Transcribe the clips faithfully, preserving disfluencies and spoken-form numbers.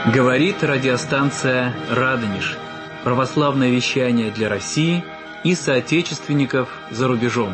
Говорит радиостанция «Радонеж». Православное вещание для России и соотечественников за рубежом.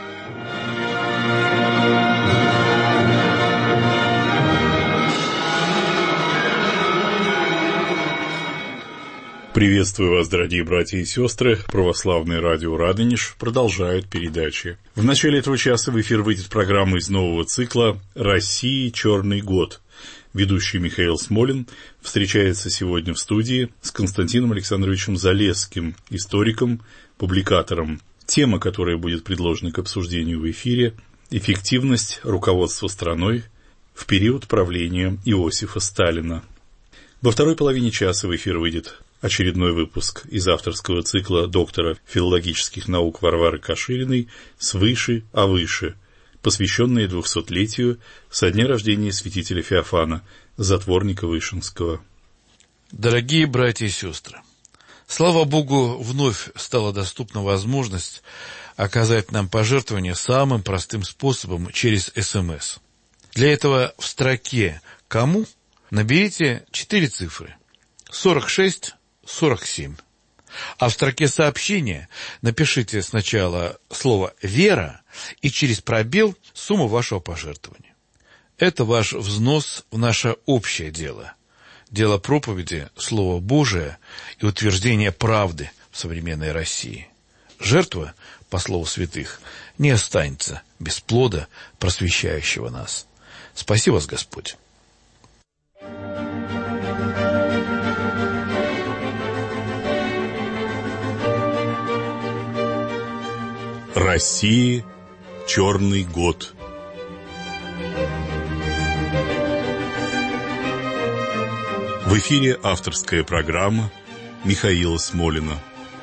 Приветствую вас, дорогие братья и сестры. Православное радио «Радонеж» продолжает передачи. В начале этого часа в эфир выйдет программа из нового цикла «России. Черный год». Ведущий Михаил Смолин встречается сегодня в студии с Константином Александровичем Залесским, историком, публикатором. Тема, которая будет предложена к обсуждению в эфире – «Эффективность руководства страной в период правления Иосифа Сталина». Во второй половине часа в эфир выйдет очередной выпуск из авторского цикла доктора филологических наук Варвары Кашириной «Свыше, а выше», посвященные двухсотлетию со дня рождения святителя Феофана, затворника Вышинского. Дорогие братья и сестры, слава Богу, вновь стала доступна возможность оказать нам пожертвование самым простым способом через СМС. Для этого в строке «Кому» наберите четыре цифры – сорок шесть сорок семь. А в строке сообщения напишите сначала слово «Вера» и через пробел сумму вашего пожертвования. Это ваш взнос в наше общее дело. Дело проповеди, Слово Божие и утверждения правды в современной России. Жертва, по слову святых, не останется без плода, просвещающего нас. Спаси вас, Господь. России. Черный год. В эфире авторская программа Михаила Смолина.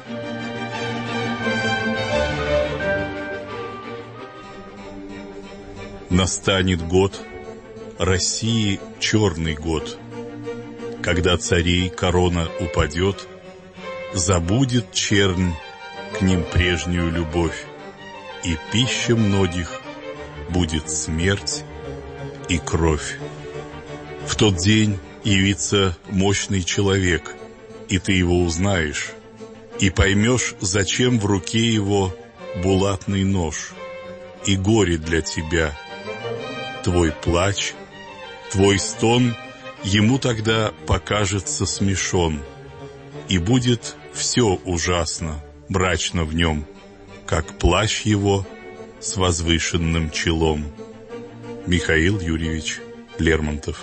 Настанет год, России черный год, когда царей корона упадет, забудет чернь к ним прежнюю любовь, и пища многих будет смерть и кровь. В тот день явится мощный человек, и ты его узнаешь, и поймешь, зачем в руке его булатный нож, и горе для тебя, твой плач, твой стон ему тогда покажется смешон, и будет все ужасно, мрачно в нем, как плащ его с возвышенным челом. Михаил Юрьевич Лермонтов.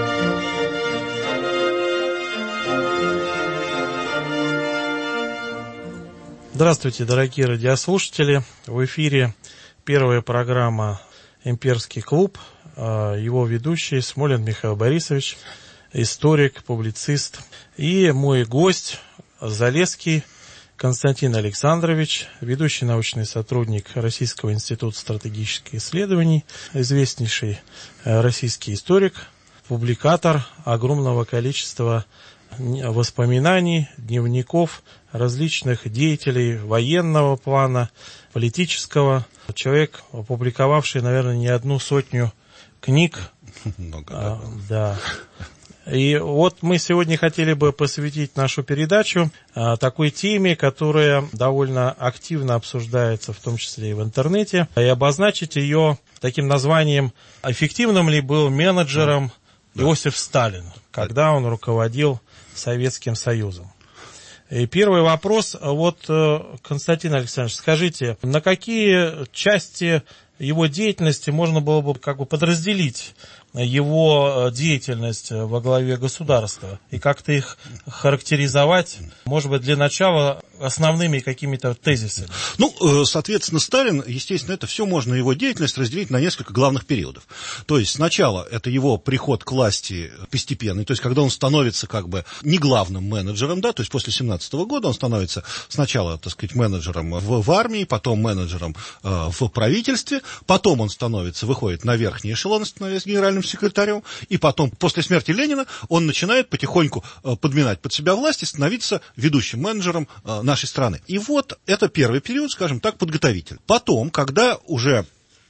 Здравствуйте, дорогие радиослушатели. В эфире первая программа «Имперский клуб». Его ведущий Смолин Михаил Борисович, историк, публицист. И мой гость Залесский Константин Александрович, ведущий научный сотрудник Российского института стратегических исследований, известнейший российский историк, публикатор огромного количества воспоминаний, дневников различных деятелей военного плана, политического. Человек, опубликовавший, наверное, не одну сотню книг. Много, а, да. И вот мы сегодня хотели бы посвятить нашу передачу а, такой теме, которая довольно активно обсуждается, в том числе и в интернете, и обозначить ее таким названием: эффективным ли был менеджером да. Иосиф Сталин, когда он руководил Советским Союзом. И первый вопрос, вот, Константин Александрович, скажите, на какие части его деятельности можно было бы как бы подразделить его деятельность во главе государства и как-то их характеризовать, может быть, для начала основными какими-то тезисами? Ну, соответственно, Сталин, естественно, это все можно, его деятельность разделить на несколько главных периодов. То есть сначала это его приход к власти постепенный, то есть когда он становится как бы не главным менеджером, да, то есть после семнадцатого года он становится сначала, так сказать, менеджером в, в армии, потом менеджером э, в правительстве, потом он становится, выходит на верхний эшелон, становится генеральным секретарем, и потом, после смерти Ленина, он начинает потихоньку э, подминать под себя власть и становиться ведущим менеджером э, нашей страны. И вот это первый период, скажем так, подготовительный. Потом, когда уже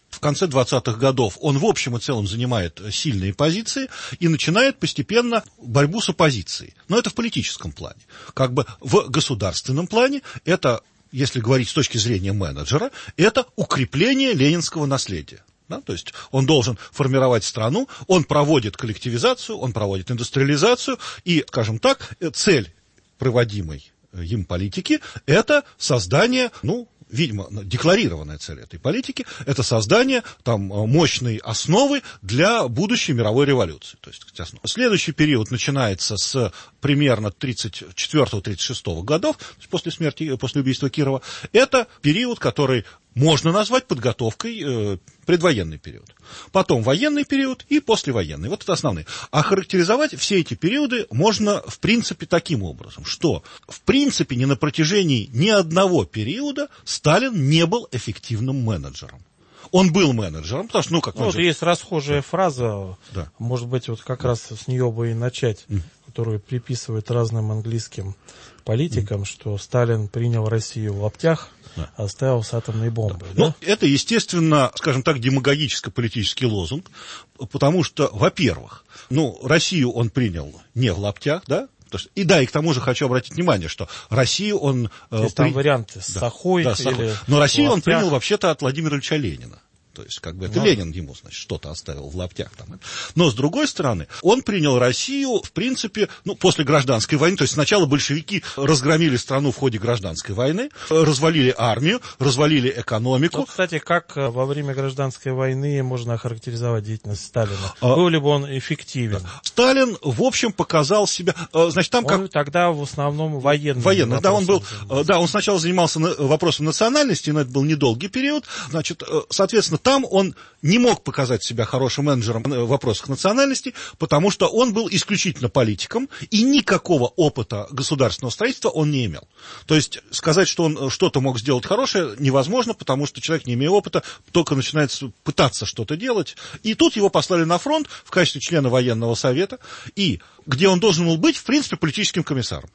В конце двадцатых годов он в общем и целом занимает сильные позиции и начинает постепенно борьбу с оппозицией. Но это в политическом плане. Как бы в государственном плане это, если говорить с точки зрения менеджера, это укрепление ленинского наследия. Да, то есть он должен формировать страну, он проводит коллективизацию, он проводит индустриализацию, и, скажем так, цель проводимой им политики – это создание, ну, видимо, декларированная цель этой политики – это создание там мощной основы для будущей мировой революции. То есть, следующий период начинается с примерно тридцать четвёртого — тридцать шестого годов, после смерти, после убийства Кирова. Это период, который можно назвать подготовкой, э, предвоенный период. Потом военный период и послевоенный. Вот это основные. А характеризовать все эти периоды можно, в принципе, таким образом, что, в принципе, ни на протяжении ни одного периода Сталин не был эффективным менеджером. Он был менеджером, потому что, ну, как ну, менеджер... Вот есть расхожая фраза, да. Может быть, вот как раз с нее бы и начать, mm. которую приписывают разным английским политикам, mm. что Сталин принял Россию в лаптях, да. оставил с атомной бомбой. Да. Да? Ну, это, естественно, скажем так, демагогическо-политический лозунг, потому что, во-первых, ну, Россию он принял не в лаптях, да, и да, и к тому же хочу обратить внимание, что Россию он... То есть там при... варианты с да, Сахой да, или... Но Россию он принял вообще-то от Владимира Ильича Ленина. То есть, как бы, это ну. Ленин ему, значит, что-то оставил в лаптях там. Но, с другой стороны, он принял Россию, в принципе, ну, после гражданской войны. То есть, сначала большевики разгромили страну в ходе гражданской войны, развалили армию, развалили экономику. Ну, кстати, как во время гражданской войны можно охарактеризовать деятельность Сталина? А, Был ли бы он эффективен? Да. Сталин, в общем, показал себя... Значит, там он как... тогда в основном военный. Военный, да, он был... Да, он сначала занимался вопросом национальности, но это был недолгий период. Значит, соответственно, там он не мог показать себя хорошим менеджером в вопросах национальности, потому что он был исключительно политиком, и никакого опыта государственного строительства он не имел. То есть сказать, что он что-то мог сделать хорошее, невозможно, потому что человек, не имея опыта, только начинает пытаться что-то делать. И тут его послали на фронт в качестве члена военного совета, и где он должен был быть, в принципе, политическим комиссаром.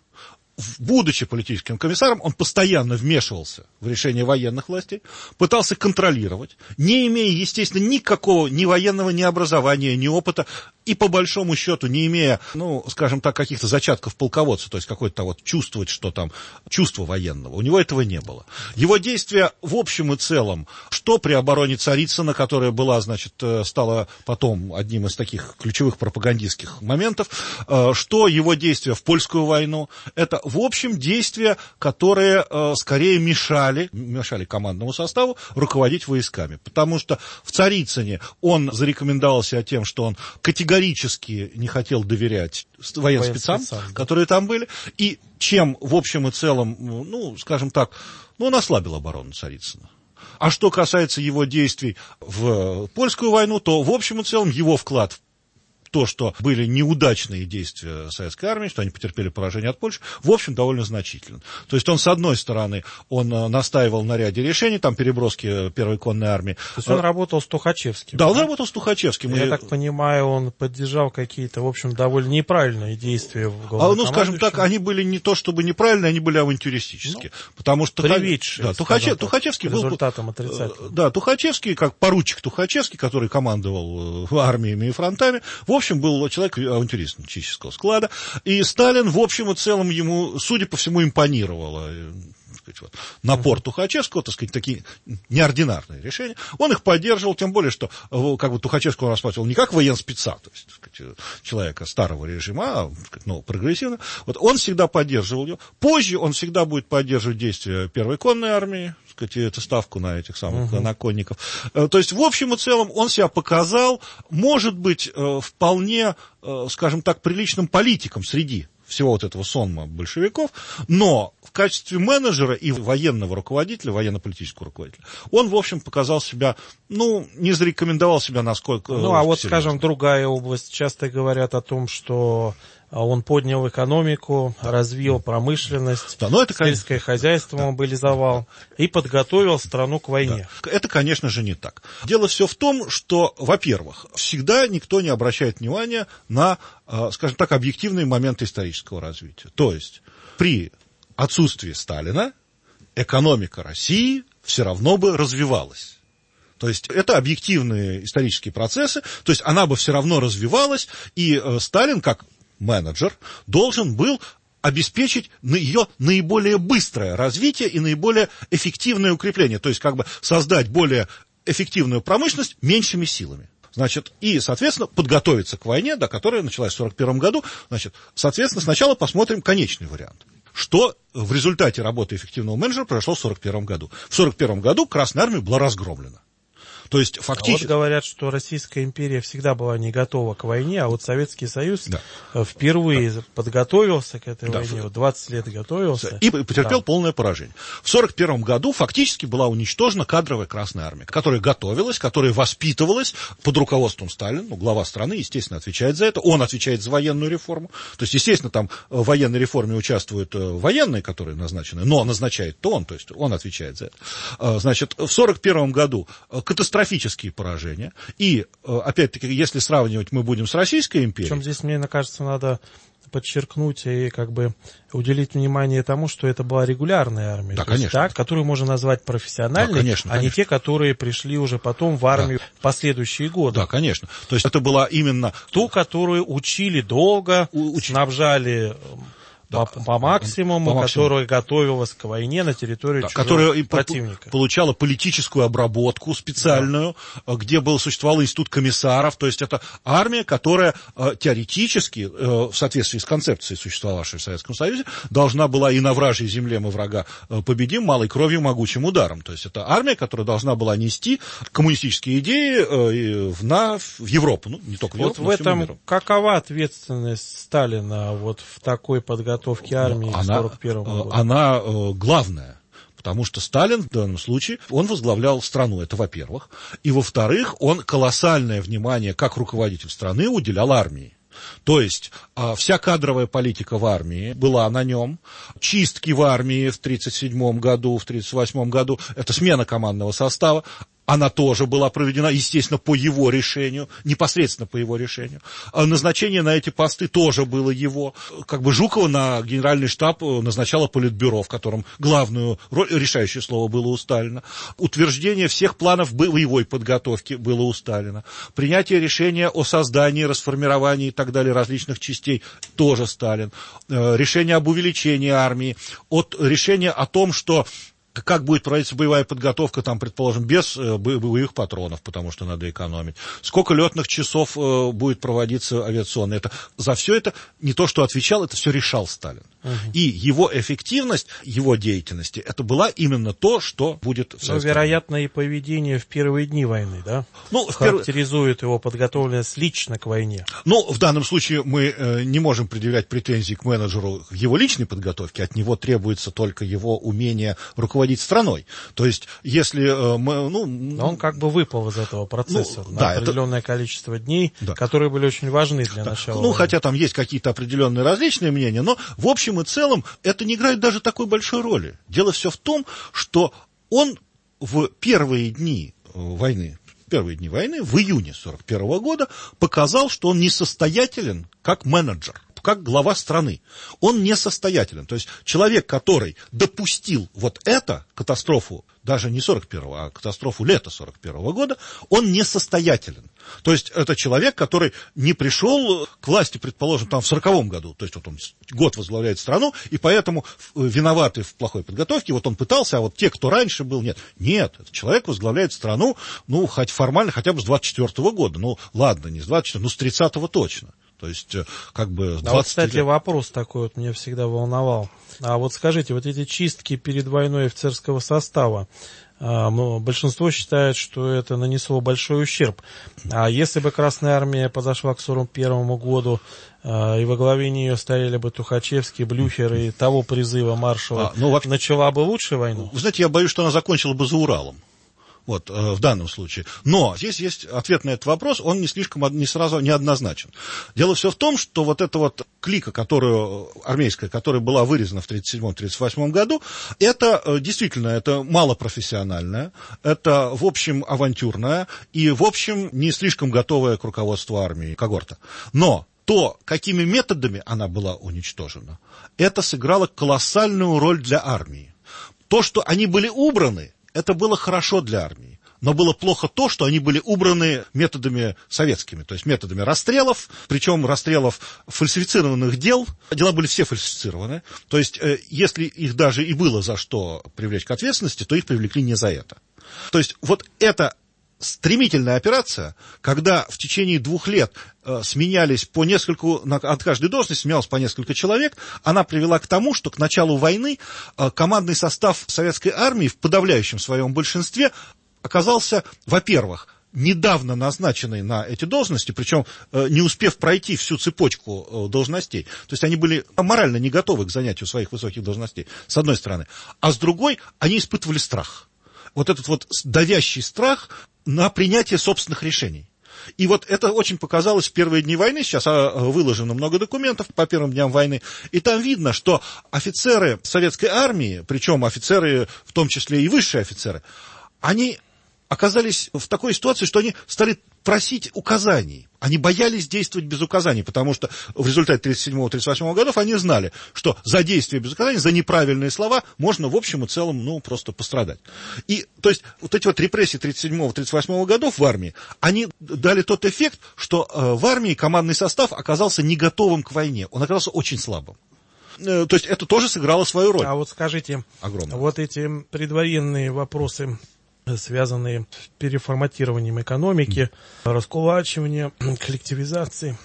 Будучи политическим комиссаром, он постоянно вмешивался в решение военных властей, пытался контролировать, не имея, естественно, никакого ни военного, ни образования, ни опыта, и по большому счету, не имея, ну, скажем так, каких-то зачатков полководца, то есть какое-то вот чувствовать, что там, чувство военного, у него этого не было. Его действия в общем и целом, что при обороне Царицына, которая была, значит, стала потом одним из таких ключевых пропагандистских моментов, что его действия в польскую войну, это в общем действия, которые скорее мешали, мешали командному составу руководить войсками, потому что в Царицыне он зарекомендовал себя тем, что он категорически категорически не хотел доверять военспецам, да. которые там были, и чем в общем и целом, ну, скажем так, ну, он ослабил оборону Царицына. А что касается его действий в польскую войну, то в общем и целом его вклад в то, что были неудачные действия советской армии, что они потерпели поражение от Польши, в общем, довольно значительно. То есть он, с одной стороны, он настаивал на ряде решений, там, переброски первой конной армии. То есть он а, работал с Тухачевским? Да, он да? работал с Тухачевским. Я и... так понимаю, он поддержал какие-то, в общем, довольно неправильные действия в главном. А, ну, скажем так, они были не то чтобы неправильные, они были авантюристические. Ну, потому что... Приведшие, да, Тухачев... Тухачевский был... результатом отрицательным. Да, Тухачевский, как поручик Тухачевский, который командовал армиями и фронтами, в В общем, был человек авантюристического склада, и Сталин, в общем и целом, ему, судя по всему, импонировало сказать, вот, напор Тухачевского, так сказать, такие неординарные решения. Он их поддерживал, тем более, что как бы Тухачевского он рассматривал не как военспеца, то есть, так сказать, человека старого режима, а ну, прогрессивно. Вот он всегда поддерживал его. Позже он всегда будет поддерживать действия первой конной армии, так сказать, эту ставку на этих самых uh-huh. на конников. То есть, в общем и целом, он себя показал, может быть, вполне, скажем так, приличным политиком среди всего вот этого сонма большевиков, но в качестве менеджера и военного руководителя, военно-политического руководителя, он, в общем, показал себя, ну, не зарекомендовал себя насколько... Ну, а вот, серьезно. Скажем, другая область. Часто говорят о том, что он поднял экономику, развил промышленность, да, это, сельское конечно, хозяйство да, мобилизовал да, и подготовил страну к войне. Да. Это, конечно же, не так. Дело все в том, что, во-первых, всегда никто не обращает внимания на, скажем так, объективные моменты исторического развития. То есть при отсутствии Сталина экономика России все равно бы развивалась. То есть это объективные исторические процессы, то есть она бы все равно развивалась, и э, Сталин, как менеджер, должен был обеспечить ее наиболее быстрое развитие и наиболее эффективное укрепление, то есть как бы создать более эффективную промышленность меньшими силами. Значит, и, соответственно, подготовиться к войне, да, которая началась в сорок первом году. Значит, соответственно, сначала посмотрим конечный вариант. Что в результате работы эффективного менеджера произошло в сорок первом году? В сорок первом году Красная Армия была разгромлена. То есть фактически... А вот говорят, что Российская империя всегда была не готова к войне, а вот Советский Союз да. впервые да. подготовился к этой да. войне, вот двадцать лет готовился. И потерпел да. полное поражение. В сорок первом году фактически была уничтожена кадровая Красная Армия, которая готовилась, которая воспитывалась под руководством Сталина. Ну, глава страны, естественно, отвечает за это. Он отвечает за военную реформу. То есть, естественно, там в военной реформе участвуют военные, которые назначены, но назначает-то он, то есть он отвечает за это. Значит, в сорок первом году катастрофически Катастрофические поражения. И, опять-таки, если сравнивать мы будем с Российской империей... Причем здесь, мне кажется, надо подчеркнуть и как бы уделить внимание тому, что это была регулярная армия. Да, то конечно. Есть та, которую можно назвать профессиональной, да, конечно, а конечно. не те, которые пришли уже потом в армию да. в последующие годы. Да, конечно. То есть это была именно... Ту, которую учили долго, Уч... снабжали... По, по максимуму, по максимуму, которая готовилась к войне на территории да, которая противника. Получала политическую обработку специальную, да. где был, существовал институт комиссаров. То есть это армия, которая э, теоретически, э, в соответствии с концепцией, существовавшей в Советском Союзе, должна была и на вражьей земле мы врага э, победим малой кровью, могучим ударом. То есть это армия, которая должна была нести коммунистические идеи э, в, на, в Европу. Ну, не только в Европу, вот в этом миру. Какова ответственность Сталина вот в такой подготовке армии в сорок первом году? Она э, главная, потому что Сталин в данном случае, он возглавлял страну, это во-первых, и во-вторых, он колоссальное внимание как руководитель страны уделял армии. То есть э, вся кадровая политика в армии была на нем, чистки в армии в тридцать седьмом году, в тридцать восьмом году, это смена командного состава, она тоже была проведена, естественно, по его решению, непосредственно по его решению. Назначение на эти посты тоже было его. Как бы Жукова на генеральный штаб назначало политбюро, в котором главную роль, решающее слово было у Сталина. Утверждение всех планов боевой подготовки было у Сталина. Принятие решения о создании, расформировании и так далее различных частей тоже Сталин. Решение об увеличении армии, от решения о том, что как будет проводиться боевая подготовка, там, предположим, без э, боевых патронов, потому что надо экономить. Сколько летных часов э, будет проводиться авиационно. Это, за все это не то, что отвечал, это все решал Сталин. Угу. И его эффективность, его деятельности, это была именно то, что будет в Ну, вероятно, и поведение в первые дни войны, да? Ну, характеризует перв... его подготовленность лично к войне. Ну, в данном случае мы э, не можем предъявлять претензий к менеджеру в его личной подготовке, от него требуется только его умение руководить страной. То есть, если э, мы... Ну, Но он как бы выпал из этого процесса ну, на да, определенное это... количество дней, да. которые были очень важны для да. начала. Ну, войны. хотя там есть какие-то определенные различные мнения, но в общем и целом это не играет даже такой большой роли. Дело все в том, что он в первые дни войны, первые дни войны, в июне сорок первого года, показал, что он несостоятелен как менеджер, как глава страны. Он несостоятелен. То есть человек, который допустил вот это, катастрофу, даже не сорок первого, а катастрофу лета сорок первого года, он несостоятелен. То есть это человек, который не пришел к власти, предположим, там в сороковом году. То есть вот он год возглавляет страну, и поэтому виноваты в плохой подготовке. Вот он пытался, а вот те, кто раньше был, нет. Нет, этот человек возглавляет страну, ну, хоть формально, хотя бы с двадцать четвёртого года. Ну, ладно, не с двадцать четвёртого, ну, с тридцатого точно. То есть, как бы... А вот, кстати, лет... вопрос такой вот меня всегда волновал. А вот скажите, вот эти чистки перед войной офицерского состава, а, ну, большинство считает, что это нанесло большой ущерб. А если бы Красная Армия подошла к сорок первому году, а, и во главе нее стояли бы Тухачевский, Блюхер и того призыва маршала, а, ну, вообще... начала бы лучше войну? Вы знаете, я боюсь, что она закончила бы за Уралом. Вот, в данном случае. Но здесь есть ответ на этот вопрос, он не слишком, не сразу, неоднозначен. Дело все в том, что вот эта вот клика, которую, армейская, которая была вырезана в тридцать седьмом — тридцать восьмом году, это действительно, это малопрофессиональная, это, в общем, авантюрная и, в общем, не слишком готовая к руководству армии когорта. Но то, какими методами она была уничтожена, это сыграло колоссальную роль для армии. То, что они были убраны, это было хорошо для армии, Но было плохо то, что они были убраны методами советскими, то есть методами расстрелов, причем расстрелов фальсифицированных дел. Дела были все фальсифицированы. То есть, если их даже и было за что привлечь к ответственности, то их привлекли не за это. То есть, вот это стремительная операция, когда в течение двух лет э, сменялись по нескольку, на, от каждой должности сменялось по несколько человек, она привела к тому, что к началу войны э, командный состав советской армии в подавляющем своем большинстве оказался, во-первых, недавно назначенный на эти должности, причем э, не успев пройти всю цепочку э, должностей. То есть они были морально не готовы к занятию своих высоких должностей, с одной стороны. А с другой, они испытывали страх. Вот этот вот давящий страх на принятие собственных решений. И вот это очень показалось в первые дни войны. Сейчас выложено много документов по первым дням войны. И там видно, что офицеры советской армии, причем офицеры, в том числе и высшие офицеры, они оказались в такой ситуации, что они стали просить указаний. Они боялись действовать без указаний, потому что в результате тридцать седьмого — тридцать восьмого годов они знали, что за действие без указаний, за неправильные слова можно в общем и целом, ну, просто пострадать. И, то есть, вот эти вот репрессии тридцать седьмого — тридцать восьмого годов в армии, они дали тот эффект, что э, в армии командный состав оказался не готовым к войне, он оказался очень слабым. Э, то есть, это тоже сыграло свою роль. А вот скажите, огромную. Вот эти предвоенные вопросы, связанные с переформатированием экономики, mm. раскулачиванием, коллективизацией,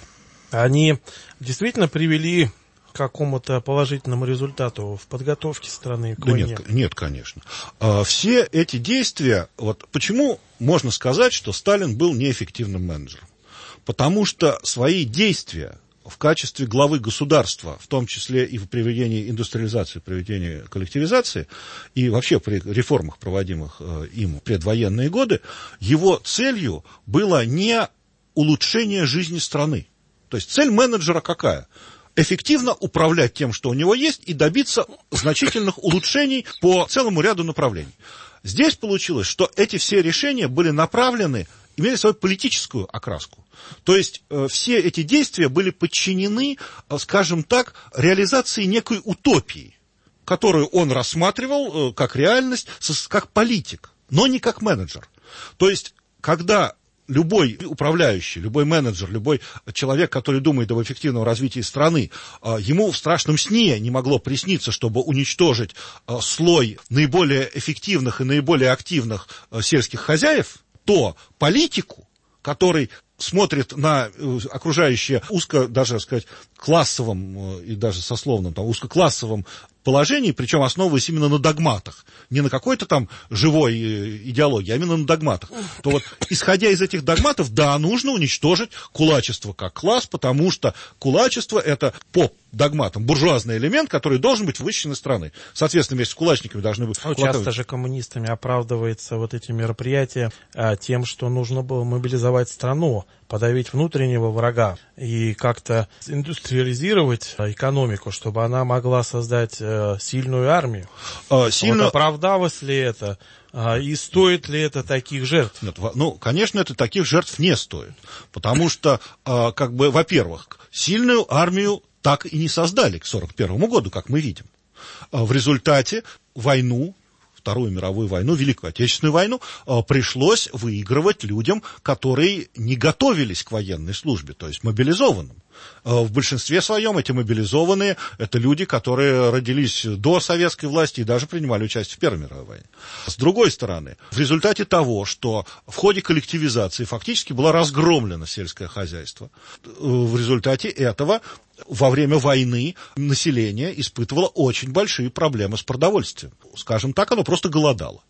они действительно привели к какому-то положительному результату в подготовке страны к да войне? Нет, нет, конечно. А, все эти действия, вот почему можно сказать, что Сталин был неэффективным менеджером? Потому что свои действия в качестве главы государства, в том числе и в проведении индустриализации, проведении коллективизации, и вообще при реформах, проводимых э, им в предвоенные годы, его целью было не улучшение жизни страны. То есть цель менеджера какая? Эффективно управлять тем, что у него есть, и добиться значительных улучшений по целому ряду направлений. Здесь получилось, что эти все решения были направлены, имели свою политическую окраску. То есть э, все эти действия были подчинены, э, скажем так, реализации некой утопии, которую он рассматривал э, как реальность, с, как политик, но не как менеджер. То есть, когда любой управляющий, любой менеджер, любой человек, который думает об эффективном развитии страны, э, ему в страшном сне не могло присниться, чтобы уничтожить э, слой наиболее эффективных и наиболее активных э, сельских хозяев, то политику, который смотрит на окружающее узко, даже, сказать, классовом и даже сословном, там, узкоклассовом положении, причем основываясь именно на догматах, не на какой-то там живой идеологии, а именно на догматах, то вот, исходя из этих догматов, да, нужно уничтожить кулачество как класс, потому что кулачество — это по догматам буржуазный элемент, который должен быть вычищен из страны. Соответственно, вместе с кулачниками должны быть... Ну, часто же коммунистами оправдывается вот эти мероприятия а, тем, что нужно было мобилизовать страну, подавить внутреннего врага и как-то индустриализировать экономику, чтобы она могла создать э, сильную армию. А, сильно... Вот оправдалось ли это? А, и стоит ли это таких жертв? Нет, ну, конечно, это таких жертв не стоит. Потому что, а, как бы, во-первых, сильную армию так и не создали к сорок первому году, как мы видим. А, в результате войну, Вторую мировую войну, Великую Отечественную войну, пришлось выигрывать людям, которые не готовились к военной службе, то есть мобилизованным. В большинстве своем эти мобилизованные – это люди, которые родились до советской власти и даже принимали участие в Первой мировой войне. С другой стороны, в результате того, что в ходе коллективизации фактически было разгромлено сельское хозяйство, в результате этого во время войны население испытывало очень большие проблемы с продовольствием. Скажем так, оно просто голодало.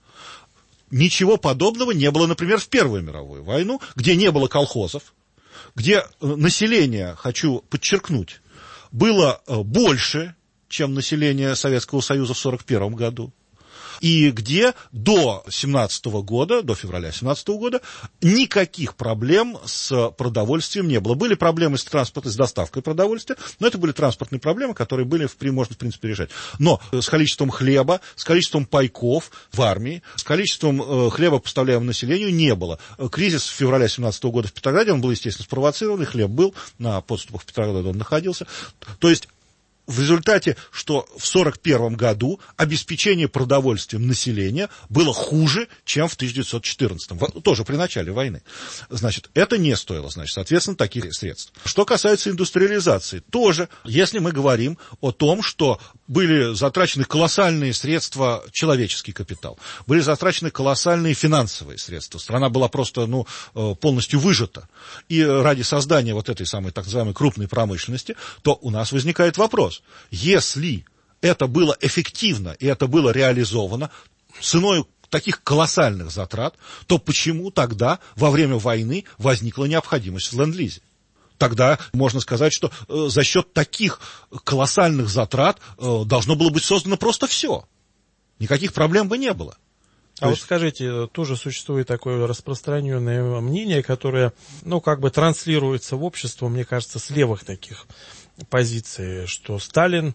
Ничего подобного не было, например, в Первую мировую войну, где не было колхозов, где население, хочу подчеркнуть, было больше, чем население Советского Союза в сорок первом году, и где до семнадцатого года, до февраля семнадцатого года, никаких проблем с продовольствием не было. Были проблемы с транспортом, с доставкой продовольствия, но это были транспортные проблемы, которые были, можно, в принципе, решать. Но с количеством хлеба, с количеством пайков в армии, с количеством хлеба, поставляемого населению, не было. Кризис февраля семнадцатого года в Петрограде, он был, естественно, спровоцирован, и хлеб был, на подступах в Петроград он находился. То есть в результате, что в сорок первом году обеспечение продовольствием населения было хуже, чем в тысяча девятьсот четырнадцатом, тоже при начале войны. Значит, это не стоило, значит, соответственно, таких средств. Что касается индустриализации, тоже, если мы говорим о том, что были затрачены колоссальные средства, человеческий капитал, были затрачены колоссальные финансовые средства, страна была просто, ну, полностью выжата, и ради создания вот этой самой так называемой крупной промышленности, то у нас возникает вопрос. Если это было эффективно и это было реализовано ценой таких колоссальных затрат, то почему тогда во время войны возникла необходимость в ленд-лизе? Тогда можно сказать, что э, за счет таких колоссальных затрат э, должно было быть создано просто все. Никаких проблем бы не было. А То вот есть... скажите, тоже существует такое распространенное мнение, которое, ну, как бы транслируется в общество, мне кажется, с левых таких позиций, что Сталин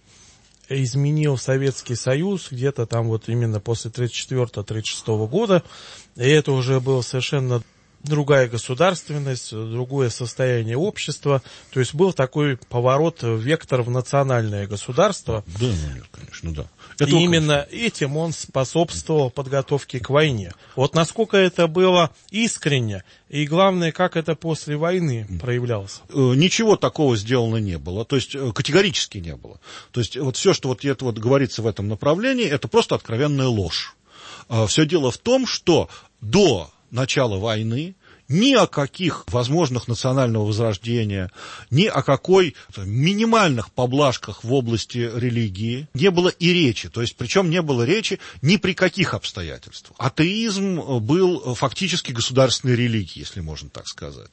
изменил Советский Союз где-то там вот именно после тридцать четвёртого — тридцать шестого года, и это уже было совершенно другая государственность, другое состояние общества, то есть был такой поворот, вектор в национальное государство. Да, ну нет, конечно, да. Это, и именно конечно. Этим он способствовал подготовке к войне. Вот насколько это было искренне, и главное, как это после войны проявлялось? Ничего такого сделано не было, то есть категорически не было. То есть вот все, что вот, это вот говорится в этом направлении, это просто откровенная ложь. Все дело в том, что до начала войны ни о каких возможных национального возрождения, ни о какой минимальных поблажках в области религии не было и речи. То есть, причем не было речи ни при каких обстоятельствах. Атеизм был фактически государственной религией, если можно так сказать.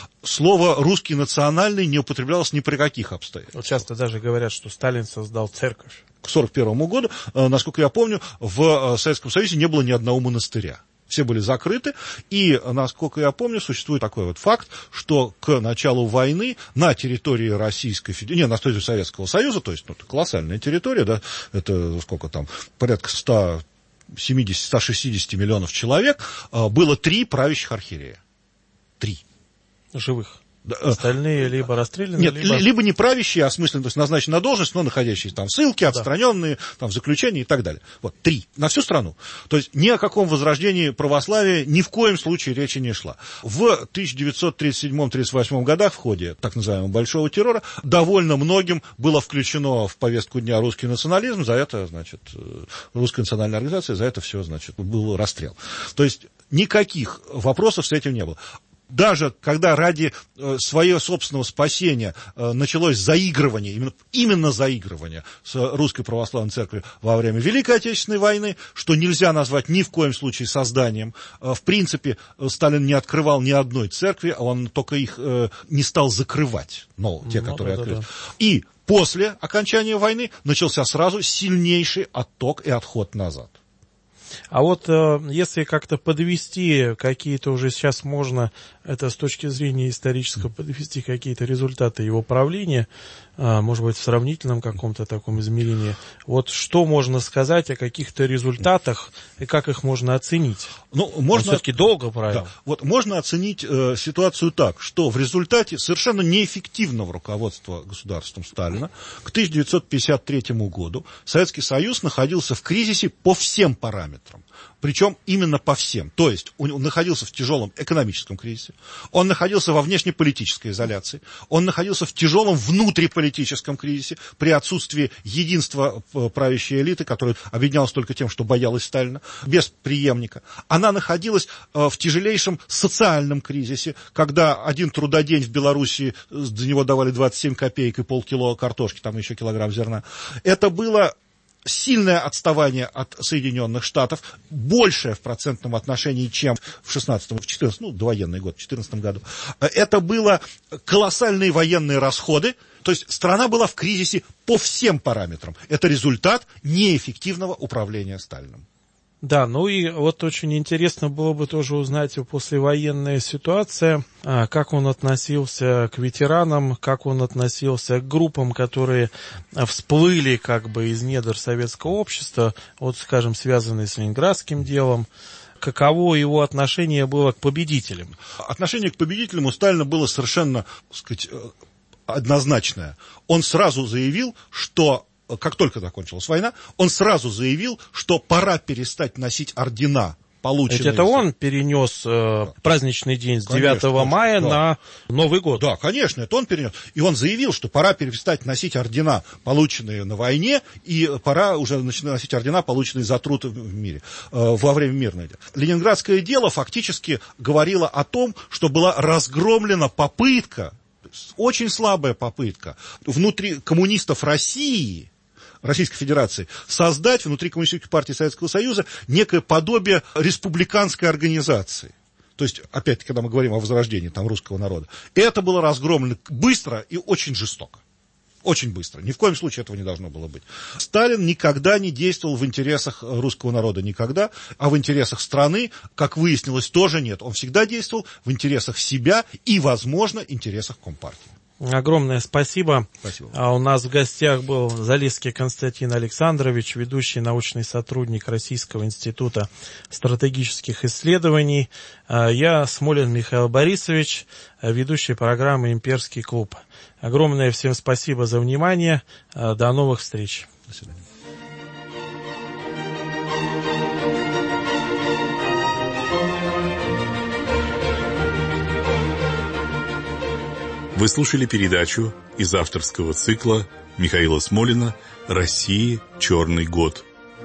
Слово «русский национальный» не употреблялось ни при каких обстоятельствах. Вот часто даже говорят, что Сталин создал церковь. К сорок первому году, насколько я помню, в Советском Союзе не было ни одного монастыря. Все были закрыты, и, насколько я помню, существует такой вот факт, что к началу войны на территории Российской Федерации, не, на территории Советского Союза, то есть, ну, это колоссальная территория, да, это сколько там, порядка сто семьдесят — сто шестьдесят миллионов человек, было три правящих архиерея. Три. Живых. Остальные либо расстреляны, Нет, либо... либо не правящие, а смысленно, то есть назначены на должность, но находящиеся там в ссылке, отстраненные, да. там в заключении и так далее. Вот, три. На всю страну. То есть ни о каком возрождении православия ни в коем случае речи не шла. В тысяча девятьсот тридцать седьмом — тридцать восьмом годах в ходе так называемого Большого террора довольно многим было включено в повестку дня русский национализм, за это, значит, русская национальная организация, за это все, значит, был расстрел. То есть никаких вопросов с этим не было. Даже когда ради э, своего собственного спасения э, началось заигрывание, именно, именно заигрывание с Русской Православной Церковью во время Великой Отечественной войны, что нельзя назвать ни в коем случае созданием, э, в принципе, Сталин не открывал ни одной церкви, а он только их э, не стал закрывать, но те, ну, которые да, открыты. Да, да. И после окончания войны начался сразу сильнейший отток и отход назад. А вот э, если как-то подвести какие-то уже сейчас можно, это с точки зрения исторического, подвести какие-то результаты его правления, э, может быть, в сравнительном каком-то таком измерении, вот что можно сказать о каких-то результатах и как их можно оценить? Ну, можно... Он все-таки долго правил. Да. Вот можно оценить э, ситуацию так, что в результате совершенно неэффективного руководства государством Сталина к тысяча девятьсот пятьдесят третьему году Советский Союз находился в кризисе по всем параметрам. Причем именно по всем. То есть он находился в тяжелом экономическом кризисе, он находился во внешнеполитической изоляции, он находился в тяжелом внутриполитическом кризисе при отсутствии единства правящей элиты, которая объединялась только тем, что боялась Сталина, без преемника. Она находилась в тяжелейшем социальном кризисе, когда один трудодень в Белоруссии, за него давали двадцать семь копеек и полкило картошки, там еще килограмм зерна. Это было... сильное отставание от Соединенных Штатов, большее в процентном отношении, чем в шестнадцатом, в четырнадцатом, ну, довоенный год, в четырнадцатом году. Это было колоссальные военные расходы, то есть страна была в кризисе по всем параметрам. Это результат неэффективного управления Сталиным. Да, ну и вот очень интересно было бы тоже узнать послевоенная ситуация, как он относился к ветеранам, как он относился к группам, которые всплыли как бы из недр советского общества, вот, скажем, связанные с Ленинградским делом. Каково его отношение было к победителям? Отношение к победителям у Сталина было совершенно, так сказать, однозначное. Он сразу заявил, что, как только закончилась война, он сразу заявил, что пора перестать носить ордена, полученные... Ведь это он перенес э, праздничный день с девятого мая да. на Новый год. Да, конечно, это он перенес. И он заявил, что пора перестать носить ордена, полученные на войне, и пора уже начинать носить ордена, полученные за труд в мире, э, во время мирного дела. Ленинградское дело фактически говорило о том, что была разгромлена попытка, очень слабая попытка внутри коммунистов России, Российской Федерации, создать внутри Коммунистической партии Советского Союза некое подобие республиканской организации. То есть, опять-таки, когда мы говорим о возрождении там, русского народа, это было разгромлено быстро и очень жестоко. Очень быстро. Ни в коем случае этого не должно было быть. Сталин никогда не действовал в интересах русского народа, никогда, а в интересах страны, как выяснилось, тоже нет. Он всегда действовал в интересах себя и, возможно, интересах Компартии. Огромное спасибо. Спасибо. А у нас в гостях был Залесский Константин Александрович, ведущий научный сотрудник Российского института стратегических исследований. Я Смолин Михаил Борисович, ведущий программы «Имперский клуб». Огромное всем спасибо за внимание. До новых встреч. До свидания. Вы слушали передачу из авторского цикла Михаила Смолина «Россия. Черный год».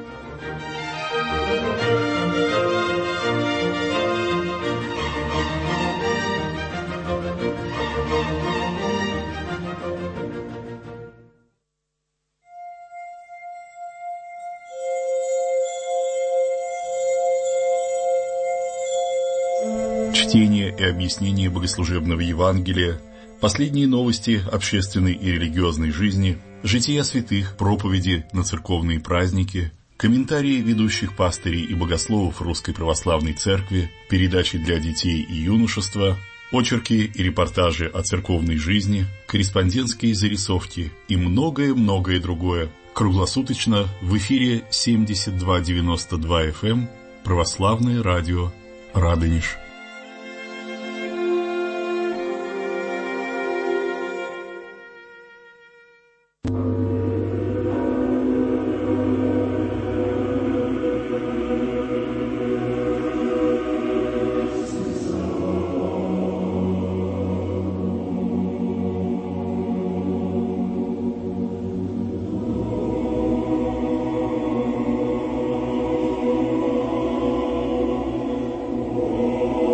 Чтение и объяснение богослужебного Евангелия, последние новости общественной и религиозной жизни, жития святых, проповеди на церковные праздники, комментарии ведущих пастырей и богословов Русской Православной Церкви, передачи для детей и юношества, очерки и репортажи о церковной жизни, корреспондентские зарисовки и многое-многое другое. Круглосуточно в эфире семьдесят два девяносто два эф эм Православное радио Радонеж. Oh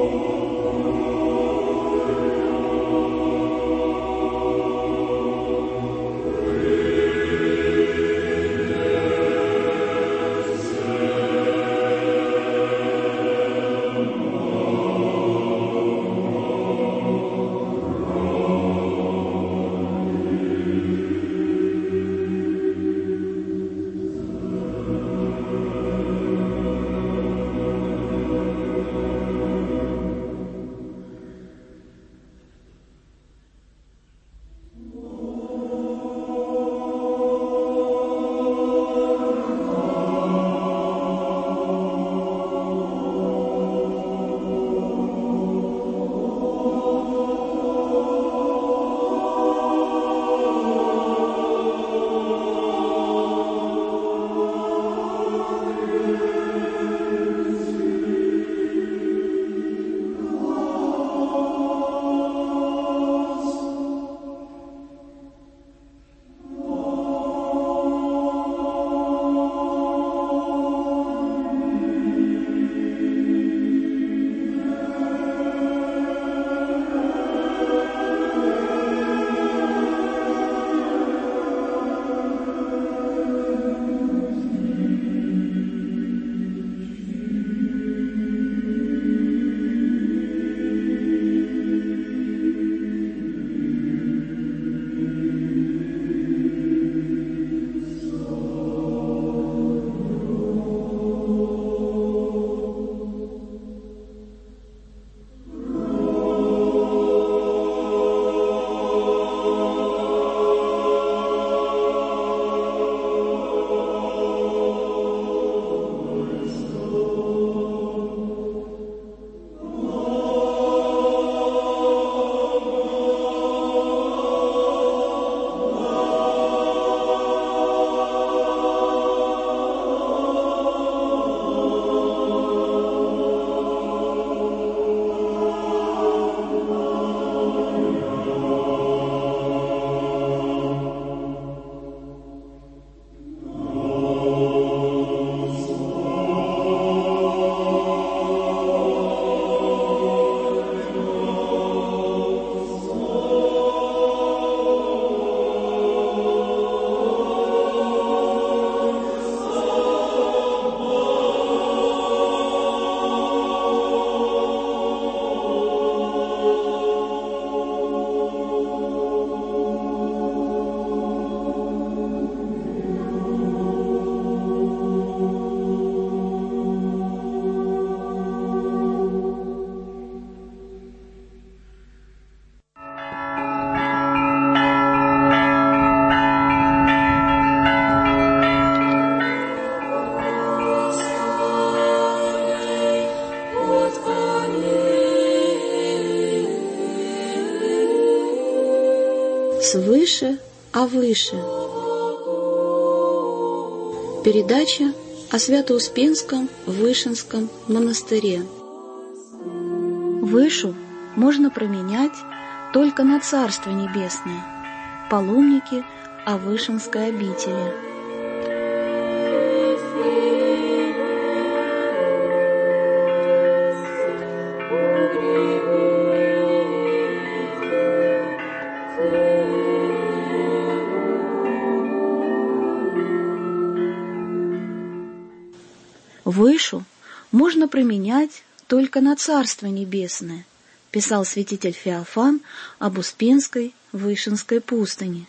а выше. Передача о Свято-Успенском Вышинском монастыре. Вышу можно променять только на Царство Небесное. Паломники о Вышинской обители. Вышу можно променять только на Царство Небесное, писал святитель Феофан об Успенской Вышинской пустыне.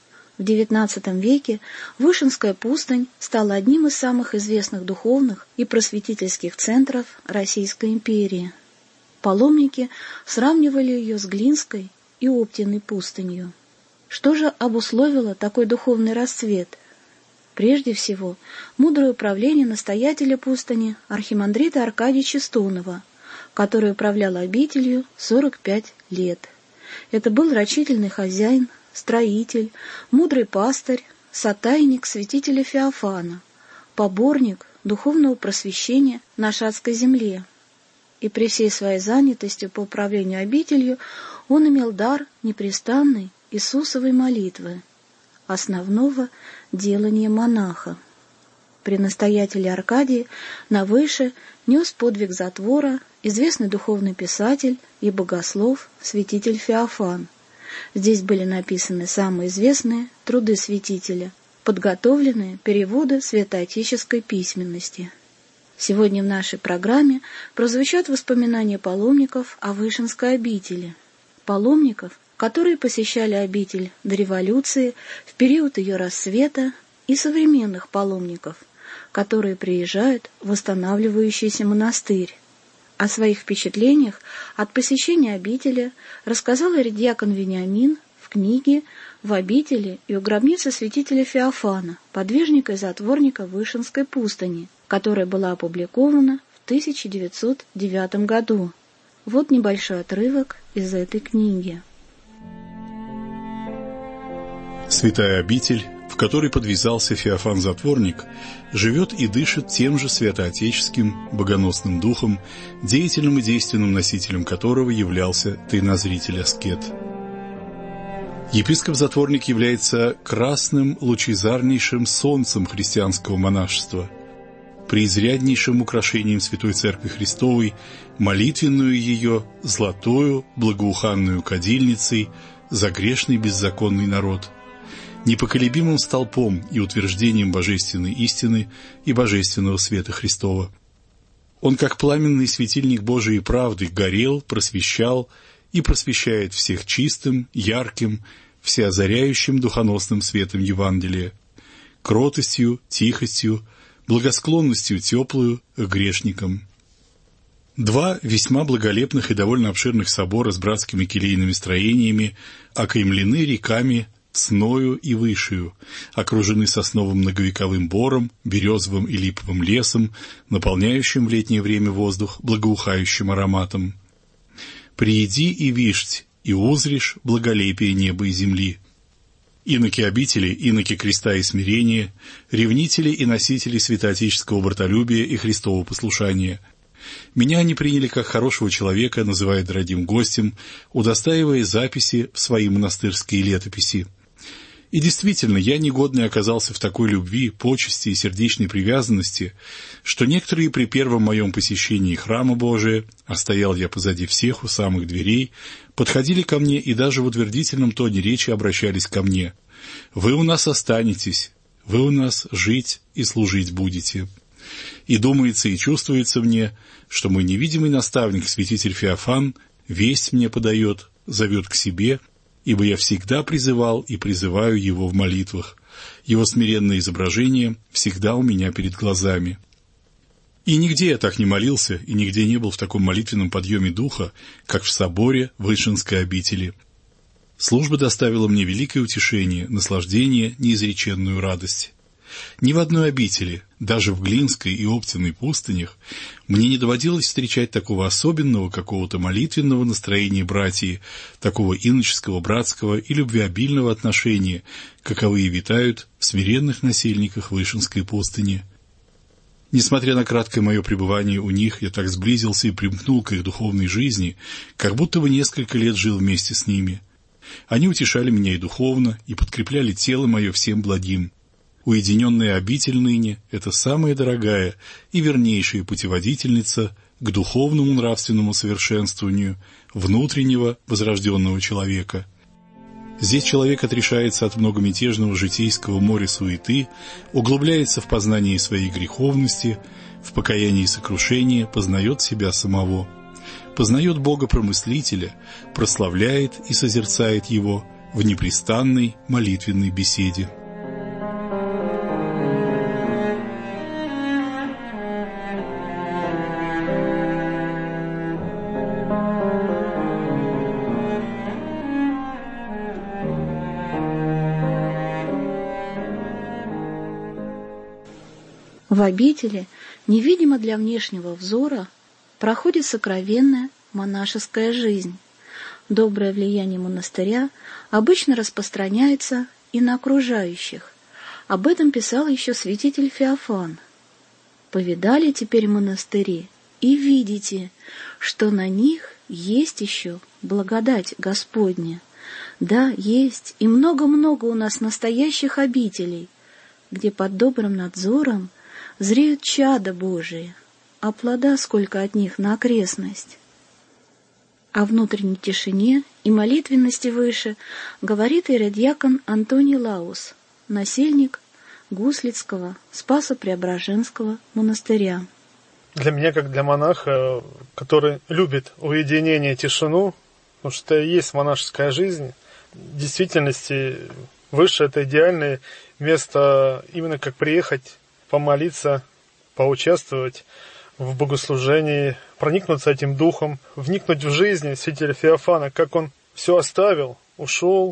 В девятнадцатом веке Вышинская пустынь стала одним из самых известных духовных и просветительских центров Российской империи. Паломники сравнивали ее с Глинской и Оптиной пустынью. Что же обусловило такой духовный расцвет? Прежде всего, мудрое управление настоятеля пустыни архимандрита Аркадия Чистунова, который управлял обителью сорок пять лет. Это был рачительный хозяин, строитель, мудрый пастырь, сотайник святителя Феофана, поборник духовного просвещения на шатской земле. И при всей своей занятости по управлению обителью он имел дар непрестанной Иисусовой молитвы, основного делания монаха. При настоятеле Аркадии на Выше нес подвиг затвора известный духовный писатель и богослов святитель Феофан. Здесь были написаны самые известные труды святителя, подготовленные переводы святоотеческой письменности. Сегодня в нашей программе прозвучат воспоминания паломников о Вышинской обители. Паломников, которые посещали обитель до революции, в период ее расцвета, и современных паломников, которые приезжают в восстанавливающийся монастырь. О своих впечатлениях от посещения обители рассказал архидиакон Вениамин в книге «В обители и у гробницы святителя Феофана, подвижника и затворника Вышинской пустыни», которая была опубликована в тысяча девятьсот девятом году. Вот небольшой отрывок из этой книги. Святая обитель, в которой подвязался Феофан-затворник, живет и дышит тем же святоотеческим богоносным духом, деятельным и действенным носителем которого являлся тайнозритель-аскет. Епископ-затворник является красным лучезарнейшим солнцем христианского монашества, преизряднейшим украшением Святой Церкви Христовой, молитвенную ее золотою благоуханную кадильницей за грешный беззаконный народ, непоколебимым столпом и утверждением божественной истины и божественного света Христова. Он, как пламенный светильник Божией правды, горел, просвещал и просвещает всех чистым, ярким, всеозаряющим духоносным светом Евангелия, кротостью, тихостью, благосклонностью теплую к грешникам. Два весьма благолепных и довольно обширных собора с братскими келейными строениями окаймлены реками Цною и Вышею, окружены сосновым многовековым бором, березовым и липовым лесом, наполняющим в летнее время воздух благоухающим ароматом. «Прииди и вишь, и узришь благолепие неба и земли». Иноки обители, иноки креста и смирения, ревнители и носители святоотеческого братолюбия и Христового послушания. Меня они приняли как хорошего человека, называя дорогим гостем, удостаивая записи в свои монастырские летописи. И действительно, я негодный оказался в такой любви, почести и сердечной привязанности, что некоторые при первом моем посещении храма Божия, а стоял я позади всех у самых дверей, подходили ко мне и даже в утвердительном тоне речи обращались ко мне. «Вы у нас останетесь, вы у нас жить и служить будете». И думается и чувствуется мне, что мой невидимый наставник, святитель Феофан, весть мне подает, зовет к себе, ибо я всегда призывал и призываю его в молитвах. Его смиренное изображение всегда у меня перед глазами. И нигде я так не молился, и нигде не был в таком молитвенном подъеме духа, как в соборе Вышинской обители. Служба доставила мне великое утешение, наслаждение, неизреченную радость. Ни в одной обители, даже в Глинской и Оптиной пустынях, мне не доводилось встречать такого особенного какого-то молитвенного настроения братьев, такого иноческого, братского и любвеобильного отношения, каковые витают в смиренных насельниках Вышинской пустыни. Несмотря на краткое мое пребывание у них, я так сблизился и примкнул к их духовной жизни, как будто бы несколько лет жил вместе с ними. Они утешали меня и духовно, и подкрепляли тело мое всем благим. Уединенная обитель ныне — это самая дорогая и вернейшая путеводительница к духовному нравственному совершенствованию внутреннего возрожденного человека. Здесь человек отрешается от многомятежного житейского моря суеты, углубляется в познание своей греховности, в покаянии и сокрушении познает себя самого, познает Бога-промыслителя, прославляет и созерцает Его в непрестанной молитвенной беседе. В обители, невидимо для внешнего взора, проходит сокровенная монашеская жизнь. Доброе влияние монастыря обычно распространяется и на окружающих. Об этом писал еще святитель Феофан. «Повидали теперь монастыри, и видите, что на них есть еще благодать Господня. Да, есть, и много-много у нас настоящих обителей, где под добрым надзором зреют чада Божии, а плода сколько от них на окрестность». О внутренней тишине и молитвенности выше говорит иеродьякон Антоний Лаус, насельник Гуслицкого Спасо-Преображенского монастыря. Для меня, как для монаха, который любит уединение и тишину, потому что это и есть монашеская жизнь, в действительности выше — это идеальное место, именно как приехать, помолиться, поучаствовать в богослужении, проникнуться этим духом, вникнуть в жизнь святителя Феофана, как он все оставил, ушел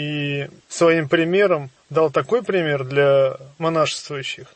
и своим примером дал такой пример для монашествующих,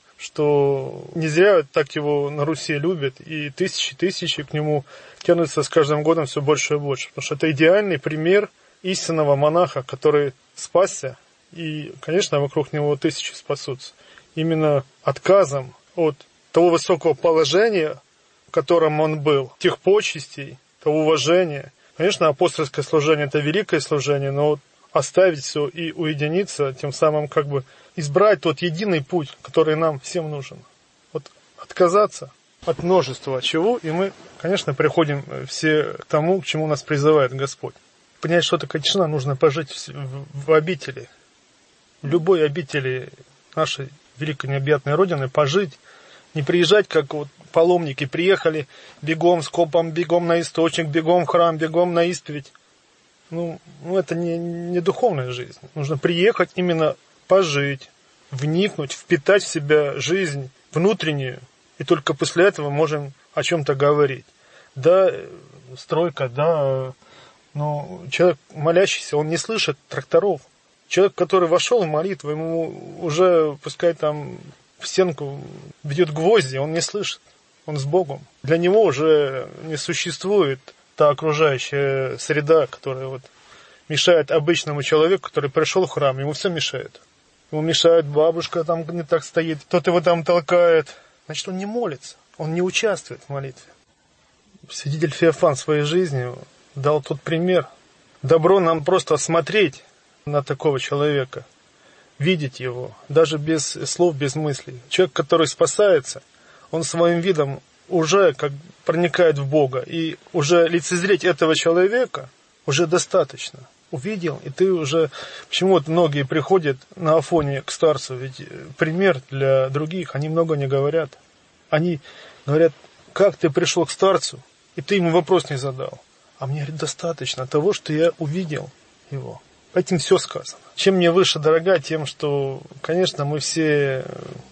что не зря так его на Руси любят, и тысячи-тысячи к нему тянутся с каждым годом все больше и больше, потому что это идеальный пример истинного монаха, который спасся, и, конечно, вокруг него тысячи спасутся. Именно отказом от того высокого положения, в котором он был, тех почестей, того уважения. Конечно, апостольское служение — это великое служение, но вот оставить все и уединиться, тем самым как бы избрать тот единый путь, который нам всем нужен. Вот отказаться от множества чего, и мы, конечно, приходим все к тому, к чему нас призывает Господь. Понять, что такое тишина, нужно пожить в, в обители, в любой обители нашей великой необъятной Родины, пожить, не приезжать, как вот паломники приехали, бегом, скопом, бегом на источник, бегом в храм, бегом на исповедь. Ну, ну это не, не духовная жизнь. Нужно приехать, именно пожить, вникнуть, впитать в себя жизнь внутреннюю, и только после этого можем о чем-то говорить. Да, стройка, да, но человек молящийся, он не слышит тракторов. Человек, который вошел в молитву, ему уже, пускай там в стенку бьет гвозди, он не слышит, он с Богом. Для него уже не существует та окружающая среда, которая вот мешает обычному человеку, который пришел в храм, ему все мешает. Ему мешает бабушка, там не так стоит, кто-то его там толкает. Значит, он не молится, он не участвует в молитве. Святитель Феофан в своей жизни дал тот пример. Добро нам просто смотреть на такого человека, видеть его, даже без слов, без мыслей. Человек, который спасается, он своим видом уже как проникает в Бога, и уже лицезреть этого человека уже достаточно. Увидел, и ты уже... Почему вот многие приходят на Афоне к старцу, ведь пример для других, они много не говорят. Они говорят: как ты пришел к старцу, и ты ему вопрос не задал. А мне, говорит, достаточно того, что я увидел его. Этим все сказано. Чем мне выше дорога, тем, что, конечно, мы все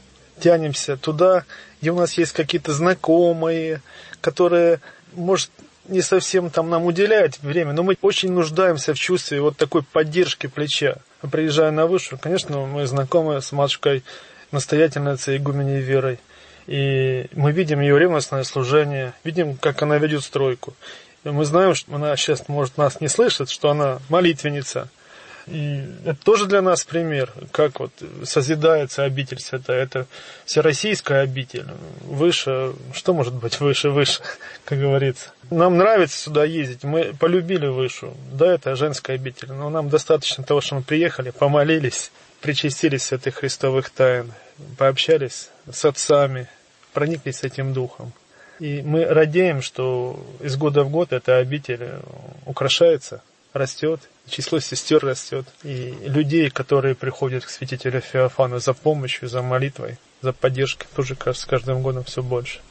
тянемся туда, где у нас есть какие-то знакомые, которые, может, не совсем там нам уделяют время, но мы очень нуждаемся в чувстве вот такой поддержки плеча. Приезжая на высшую, конечно, мы знакомы с матушкой настоятельной отцеигуменей Верой. И мы видим ее ревностное служение, видим, как она ведет стройку. И мы знаем, что она сейчас, может, нас не слышит, что она молитвенница. И это тоже для нас пример, как вот созидается обитель святая. Это всероссийская обитель. Выше, что может быть выше, выше, как говорится. Нам нравится сюда ездить, мы полюбили Вышу. Да, это женская обитель, но нам достаточно того, что мы приехали, помолились, причастились святых христовых тайн, пообщались с отцами, прониклись этим духом. И мы радеем, что из года в год эта обитель украшается, растет, число сестер растет, и людей, которые приходят к святителю Феофану за помощью, за молитвой, за поддержкой, тоже с каждым годом все больше.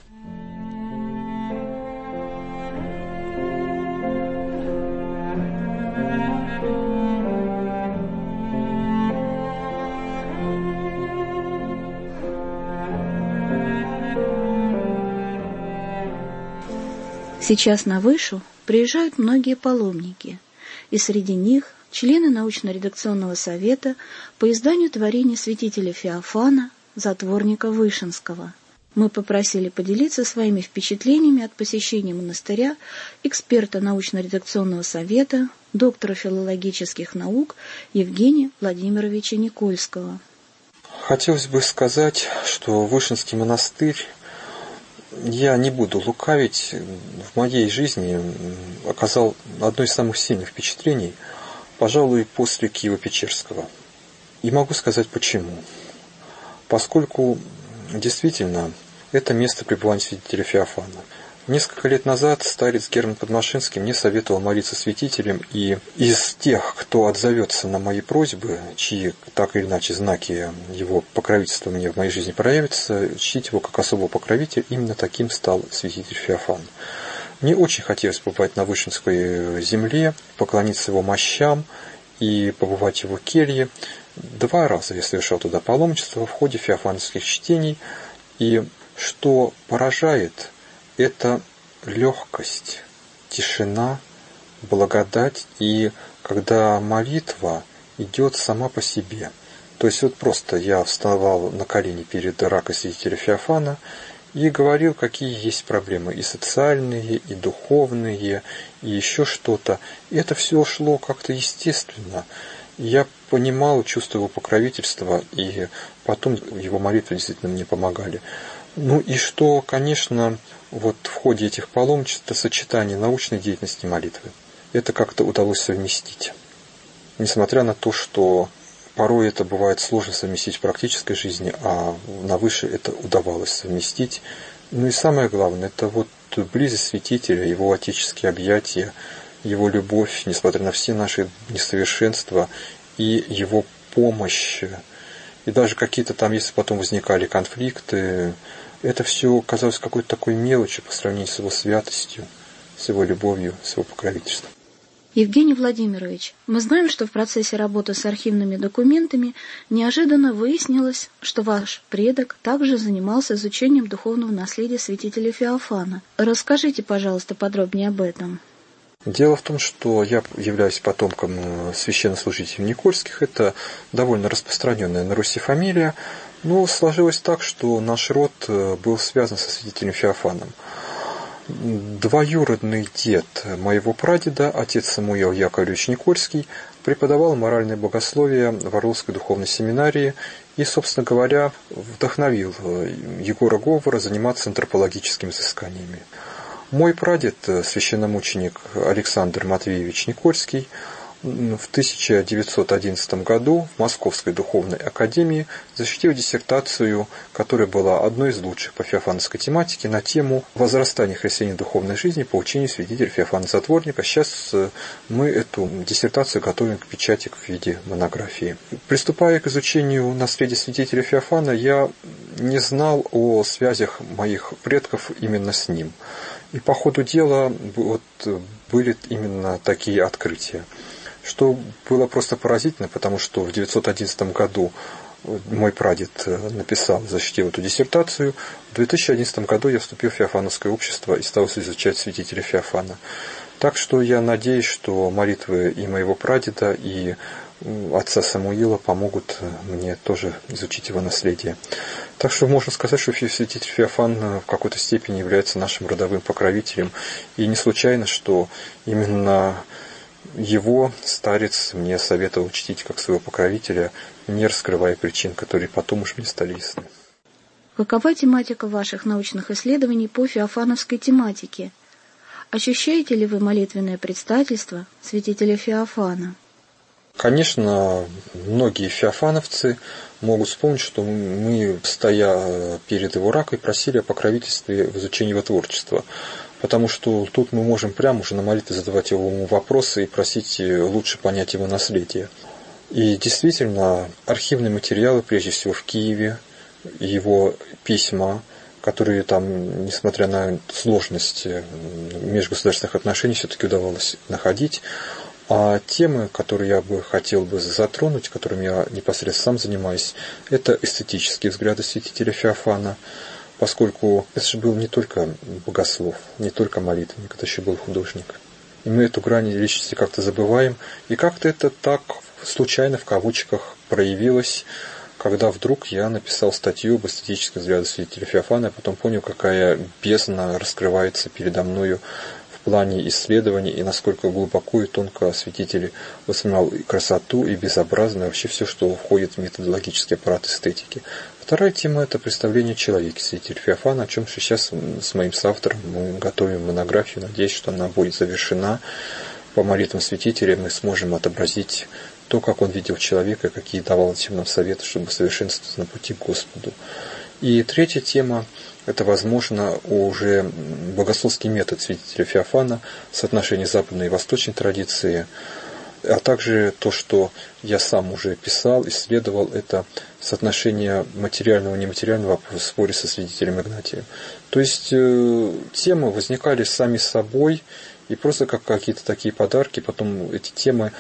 Сейчас на Вышу приезжают многие паломники, и среди них члены научно-редакционного совета по изданию творений святителя Феофана, затворника Вышинского. Мы попросили поделиться своими впечатлениями от посещения монастыря эксперта научно-редакционного совета, доктора филологических наук Евгения Владимировича Никольского. Хотелось бы сказать, что Вышинский монастырь, я не буду лукавить, в моей жизни оказал одно из самых сильных впечатлений, пожалуй, после Киево-Печерского. И могу сказать почему. Поскольку действительно это место пребывания святителя Феофана. Несколько лет назад старец Герман Подмашинский мне советовал молиться святителем, и из тех, кто отзовется на мои просьбы, чьи так или иначе знаки его покровительства мне в моей жизни проявятся, чтить его как особого покровителя, именно таким стал святитель Феофан. Мне очень хотелось побывать на Вышинской земле, поклониться его мощам и побывать в его келье. Два раза я совершал туда паломничество в ходе феофановских чтений, и что поражает, это легкость, тишина, благодать, и когда молитва идет сама по себе. То есть вот просто я вставал на колени перед ракой святителя Феофана и говорил, какие есть проблемы, и социальные, и духовные, и еще что-то. И это все шло как-то естественно. Я понимал, чувствовал покровительство, и потом его молитвы действительно мне помогали. Ну и что, конечно, вот в ходе этих паломничеств это сочетание научной деятельности и молитвы. Это как-то удалось совместить. Несмотря на то, что порой это бывает сложно совместить в практической жизни, а на Выше это удавалось совместить. Ну и самое главное, это вот близость святителя, его отеческие объятия, его любовь, несмотря на все наши несовершенства, и его помощь. И даже какие-то там, если потом возникали конфликты, это все казалось какой-то такой мелочью по сравнению с его святостью, с его любовью, с его покровительством. Евгений Владимирович, мы знаем, что в процессе работы с архивными документами неожиданно выяснилось, что ваш предок также занимался изучением духовного наследия святителя Феофана. Расскажите, пожалуйста, подробнее об этом. Дело в том, что я являюсь потомком священнослужителей Никольских. Это довольно распространенная на Руси фамилия. Но сложилось так, что наш род был связан со святителем Феофаном. Двоюродный дед моего прадеда, отец Самуил Яковлевич Никольский, преподавал моральное богословие в Орловской духовной семинарии и, собственно говоря, вдохновил Егора Говора заниматься антропологическими изысканиями. Мой прадед, священномученик Александр Матвеевич Никольский, в тысяча девятьсот одиннадцатом году в Московской духовной академии защитил диссертацию, которая была одной из лучших по феофановской тематике, на тему возрастания христианина духовной жизни по учению святителя Феофана Затворника. Сейчас мы эту диссертацию готовим к печати в виде монографии. Приступая к изучению наследия святителя Феофана, я не знал о связях моих предков именно с ним. И по ходу дела вот были именно такие открытия, что было просто поразительно, потому что в девятьсот одиннадцатом году мой прадед написал, защитил эту диссертацию. В две тысячи одиннадцатом году я вступил в Феофановское общество и стал изучать святителя Феофана. Так что я надеюсь, что молитвы и моего прадеда, и отца Самуила помогут мне тоже изучить его наследие. Так что можно сказать, что святитель Феофан в какой-то степени является нашим родовым покровителем. И не случайно, что именно его старец мне советовал чтить как своего покровителя, не раскрывая причин, которые потом уж мне стали ясны. Какова тематика ваших научных исследований по феофановской тематике? Ощущаете ли вы молитвенное предстательство святителя Феофана? Конечно, многие феофановцы могут вспомнить, что мы, стоя перед его ракой, просили о покровительстве в изучении его творчества. Потому что тут мы можем прямо уже на молитве задавать ему вопросы и просить лучше понять его наследие. И действительно, архивные материалы, прежде всего в Киеве, его письма, которые там, несмотря на сложность межгосударственных отношений, все-таки удавалось находить. А темы, которые я бы хотел бы затронуть, которыми я непосредственно сам занимаюсь, это эстетические взгляды святителя Феофана, поскольку это же был не только богослов, не только молитвенник, это еще был художник. И мы эту грань личности как-то забываем, и как-то это так случайно, в кавычках, проявилось, когда вдруг я написал статью об эстетических взглядах святителя Феофана, а потом понял, какая бездна раскрывается передо мною в плане исследований, и насколько глубоко и тонко святитель воспринимал и красоту, и безобразное, вообще все, что входит в методологический аппарат эстетики. Вторая тема – это представление о человеке святителя Феофана, о чем сейчас с моим соавтором мы готовим монографию. Надеюсь, что она будет завершена. По молитвам святителя мы сможем отобразить то, как он видел человека, какие давал всем нам советы, чтобы совершенствоваться на пути к Господу. И третья тема – это, возможно, уже богословский метод святителя Феофана, соотношение западной и восточной традиции, а также то, что я сам уже писал, исследовал, это соотношение материального и нематериального в споре со святителем Игнатием. То есть э, темы возникали сами собой, и просто как какие-то такие подарки, потом эти темы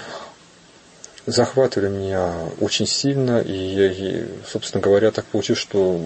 захватывали меня очень сильно, и, и, собственно говоря, так получилось, что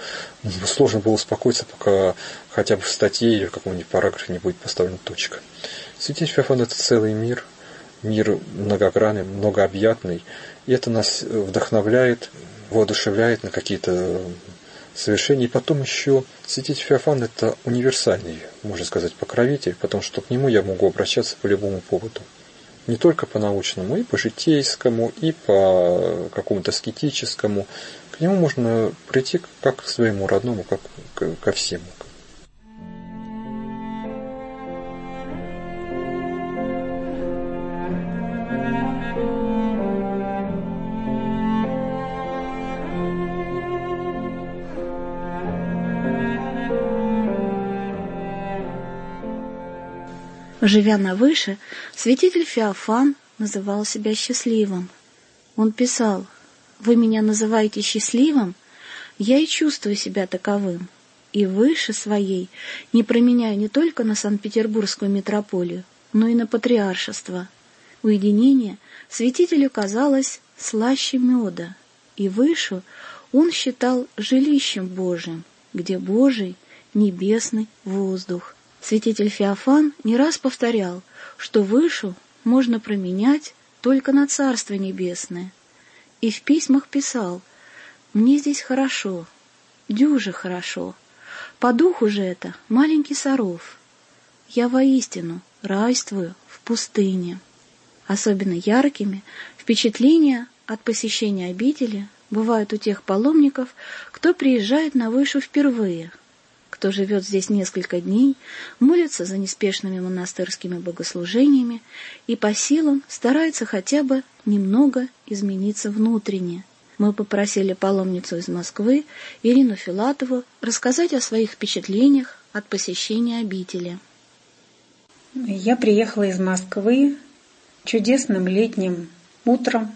сложно было успокоиться, пока хотя бы в статье или в каком-нибудь параграфе не будет поставлена точка. Святитель Феофан – это целый мир, мир многогранный, многообъятный, и это нас вдохновляет, воодушевляет на какие-то совершения. И потом еще святитель Феофан – это универсальный, можно сказать, покровитель, потому что к нему я могу обращаться по любому поводу. Не только по научному, и по житейскому, и по какому-то аскетическому. К нему можно прийти как к своему родному, как ко всему. Живя на Выше, святитель Феофан называл себя счастливым. Он писал: «Вы меня называете счастливым, я и чувствую себя таковым, и выше своей не променяю не только на Санкт-Петербургскую митрополию, но и на патриаршество». Уединение святителю казалось слаще меда, и Вышу он считал жилищем Божиим, где Божий небесный воздух. Святитель Феофан не раз повторял, что Вышу можно променять только на Царство Небесное. И в письмах писал: «Мне здесь хорошо, дюже хорошо, по духу же это маленький Саров. Я воистину райствую в пустыне». Особенно яркими впечатления от посещения обители бывают у тех паломников, кто приезжает на Вышу впервые, кто живет здесь несколько дней, молится за неспешными монастырскими богослужениями и по силам старается хотя бы немного измениться внутренне. Мы попросили паломницу из Москвы, Ирину Филатову, рассказать о своих впечатлениях от посещения обители. Я приехала из Москвы чудесным летним утром.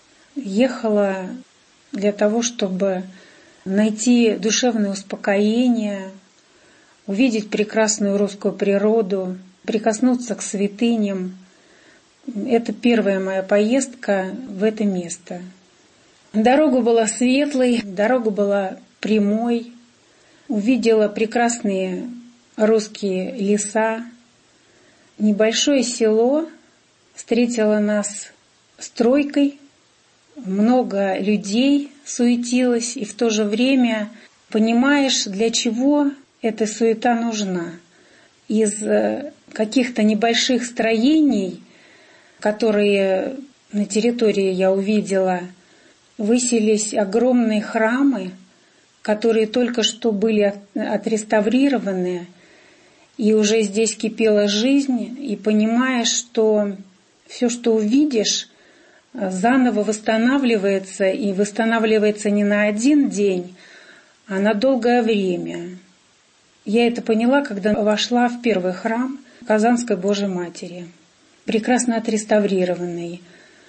Ехала для того, чтобы найти душевное успокоение, увидеть прекрасную русскую природу, прикоснуться к святыням. Это первая моя поездка в это место. Дорога была светлой, дорога была прямой. Увидела прекрасные русские леса. Небольшое село встретило нас стройкой, много людей суетилось, и в то же время понимаешь, для чего эта суета нужна. Из каких-то небольших строений, которые на территории я увидела, высились огромные храмы, которые только что были отреставрированы, и уже здесь кипела жизнь, и понимаешь, что все, что увидишь, заново восстанавливается, и восстанавливается не на один день, а на долгое время. Я это поняла, когда вошла в первый храм Казанской Божьей Матери, прекрасно отреставрированный.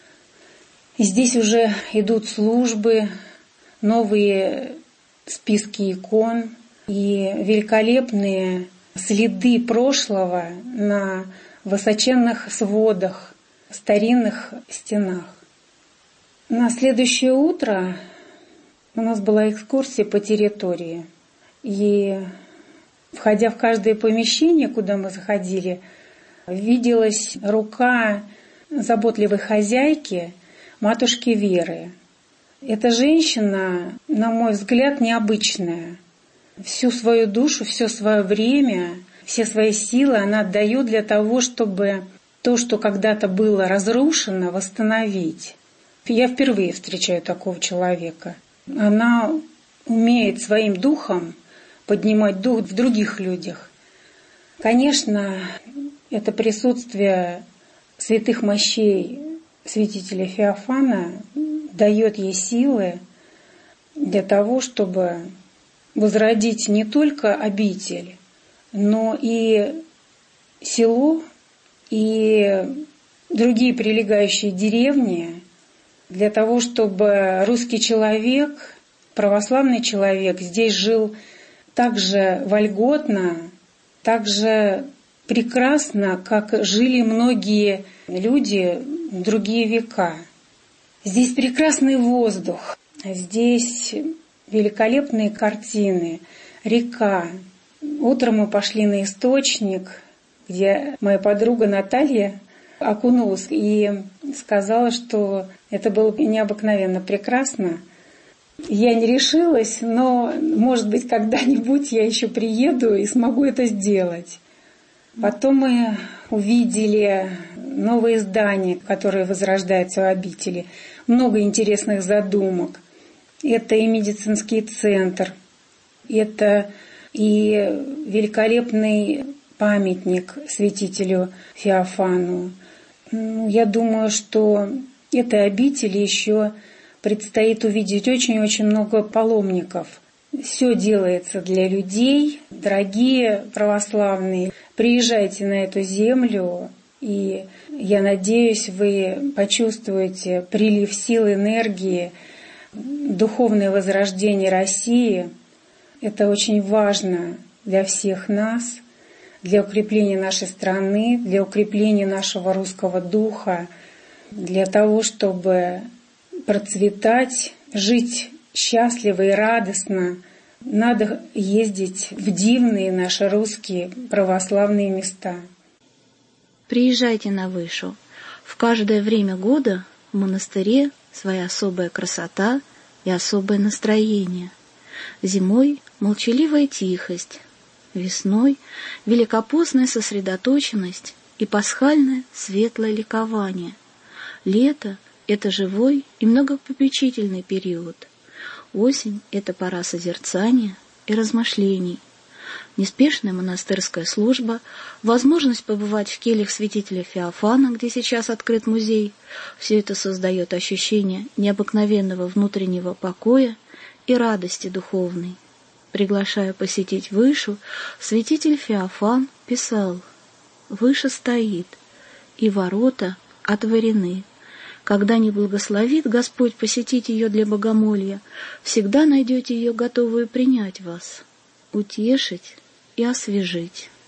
И здесь уже идут службы, новые списки икон и великолепные следы прошлого на высоченных сводах, старинных стенах. На следующее утро у нас была экскурсия по территории. И, входя в каждое помещение, куда мы заходили, виделась рука заботливой хозяйки, матушки Веры. Эта женщина, на мой взгляд, необычная. Всю свою душу, все свое время, все свои силы она отдает для того, чтобы то, что когда-то было разрушено, восстановить. Я впервые встречаю такого человека. Она умеет своим духом поднимать дух в других людях. Конечно, это присутствие святых мощей святителя Феофана дает ей силы для того, чтобы возродить не только обитель, но и село, и другие прилегающие деревни, для того, чтобы русский человек, православный человек здесь жил так же вольготно, так же прекрасно, как жили многие люди в другие века. Здесь прекрасный воздух, здесь великолепные картины, река. Утром мы пошли на источник, где моя подруга Наталья окунулась и сказала, что это было необыкновенно прекрасно. Я не решилась, но, может быть, когда-нибудь я еще приеду и смогу это сделать. Потом мы увидели новые здания, которые возрождаются в обители. Много интересных задумок. Это и медицинский центр, это и великолепный памятник святителю Феофану. Я думаю, что этой обители еще предстоит увидеть очень-очень много паломников. Все делается для людей. Дорогие православные, приезжайте на эту землю, и я надеюсь, вы почувствуете прилив сил, энергии, духовное возрождение России. Это очень важно для всех нас, для укрепления нашей страны, для укрепления нашего русского духа, для того, чтобы процветать, жить счастливо и радостно. Надо ездить в дивные наши русские православные места. Приезжайте на Вышу. В каждое время года в монастыре своя особая красота и особое настроение. Зимой молчаливая тихость, весной великопостная сосредоточенность и пасхальное светлое ликование. Лето — это живой и многопопечительный период. Осень — это пора созерцания и размышлений. Неспешная монастырская служба, возможность побывать в кельях святителя Феофана, где сейчас открыт музей, все это создает ощущение необыкновенного внутреннего покоя и радости духовной. Приглашая посетить Вышу, святитель Феофан писал: «Выша стоит, и ворота отворены. Когда не благословит Господь посетить ее для богомолья, всегда найдете ее готовую принять вас, утешить и освежить».